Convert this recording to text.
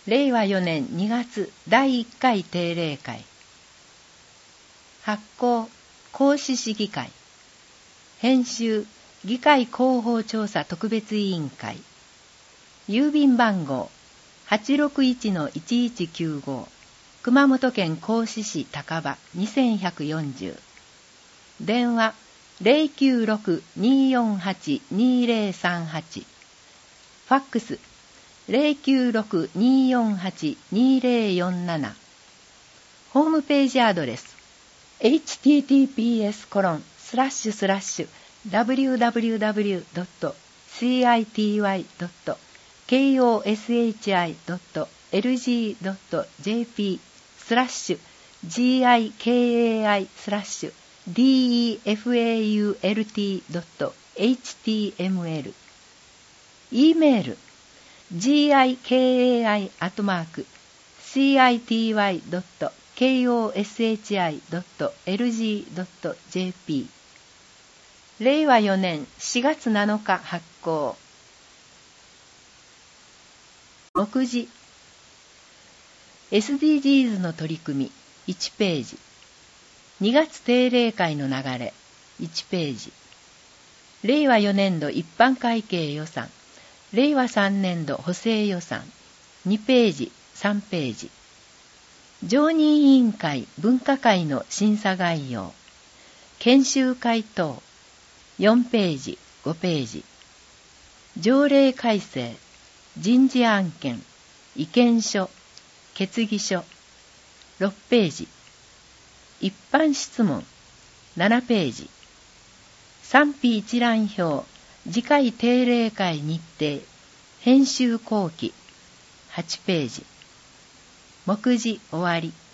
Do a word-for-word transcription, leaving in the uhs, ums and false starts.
れいわよねんにがつだいいっかい定例会。発行公視市議会。編集議会広報調査特別委員会。郵便番号 はちろくいちのいちいちきゅうご 熊本県合志市高場にせんひゃくよんじゅう。電話 ゼロきゅうろく にーよんはち にーぜろさんはち。ファックス ゼロきゅうろく にーよんはち にーぜろよんなな。ホームページアドレス エイチティーティーピーエスコロンスラッシュスラッシュダブリューダブリューダブリュードットシーアイティーワイドットケーオーエスエイチアイドットエルジードットジェーピースラッシュ ジーアイケーエーアイ スラッシュ ディーイーエフエーユーエルティードットエイチティーエムエル。 E メール ジーアイケーエーアイ アットマーク シーアイティーワイドットケーオーエスエイチアイドットエルジードットジェーピー。 れいわよねんしがつなのか発行。目次 エスディージーズ の取り組みいちページ。にがつ定例会の流れいちページ。れいわよねんど一般会計予算、れいわさんねんど補正予算にページさんページ。常任委員会分科会の審査概要、研修会等よんページごページ。条例改正、人事案件、意見書、決議書ろくページ。一般質問ななページ。賛否一覧表、次回定例会日程、編集後期はちページ。目次終わり。